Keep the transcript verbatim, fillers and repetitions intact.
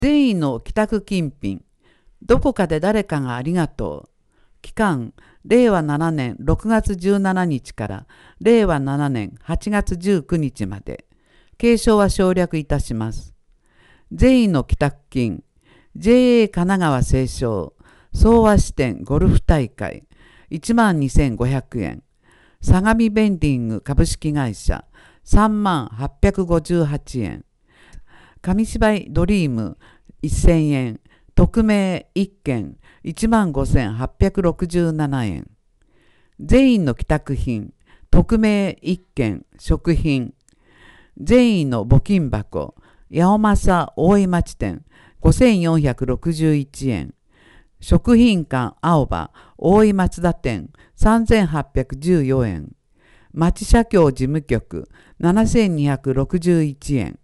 善意の帰宅金品。どこかで誰かがありがとう。期間、れいわななねんろくがつじゅうしちにちかられいわななねんはちがつじゅうくにちまで。継承は省略いたします。善意の帰宅金。ジェーエー 神奈川西湘総和支店ゴルフ大会いちまんにせんごひゃくえん。相模ベンディング株式会社さんまんはっぴゃくごじゅうはちえん。紙芝居ドリームせんえん。匿名いっけんいちまんごせんはっぴゃくろくじゅうななえん。善意の帰宅品。匿名いっけん食品。善意の募金箱八尾正大井町店ごせんよんひゃくろくじゅういちえん。食品館青葉大井松田店さんぜんはっぴゃくじゅうよんえん。町社協事務局ななせんにひゃくろくじゅういちえん。